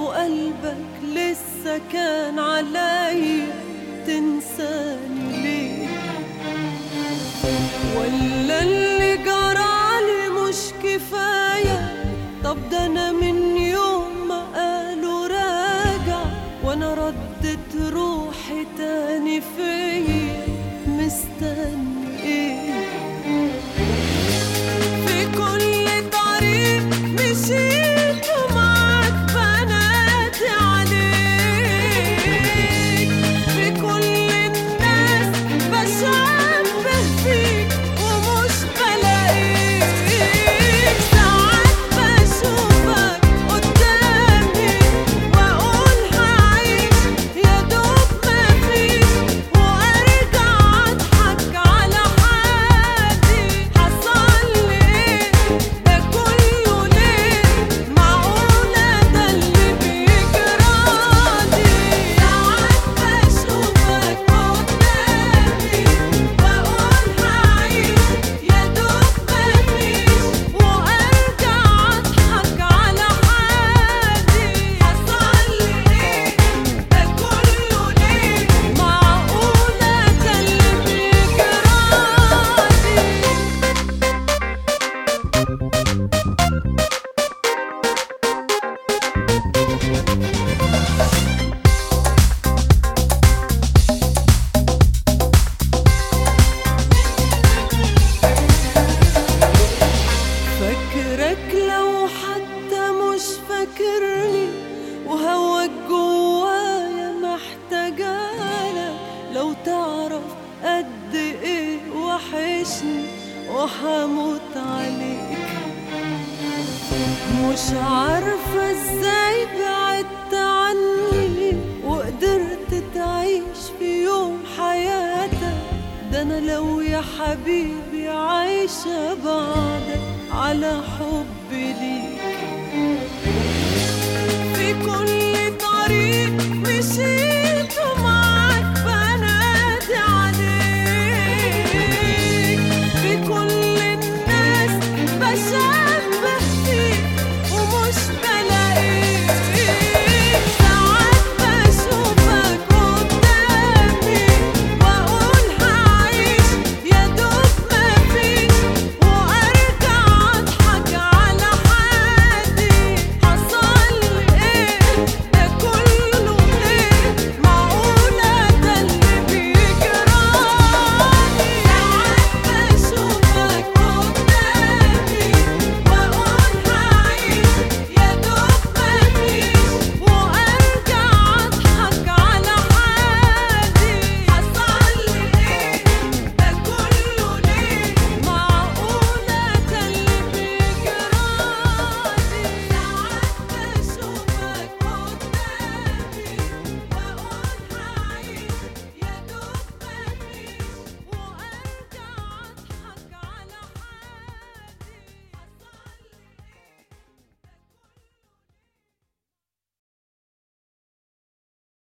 لو قلبك لسه كان عليا تنساني ليه؟ ولا اللي جرالي مش كفاية؟ طب ده أنا من يوم ما قالوا راجع وأنا ردت روحي تاني فيا، مستني إيه؟ في كل طريق مشيت ومعاك بنادي عليك، في كل الناس بشبه فيك ومش بلاقيك، ساعات بشوفك قدامي وأقول هعيش يا دوب مفيش، وأرجع أضحك على حالي. حصلي إيه ده كله ليه؟ معقولة ده اللي بيجرالي؟ ساعات بشوفك قدامي وأقول هعيش يا دوب مفيش، وأرجع أضحك على حالي. حصلي إيه ده كله ليه؟ معقولة ده اللي فاكرك لو حتى مش فاكرني، وهواك جوايا محتاجالك. لو تعرف قد ايه وحشني وحموت عليك، مش عارفة ازاي بعدت عني وقدرت تعيش في يوم حياتك. ده انا لو يا حبيبي عايشة بعدك على حبي ليك. في كل طريق مشيت ومعاك بنادي عليك، في كل الناس بشوف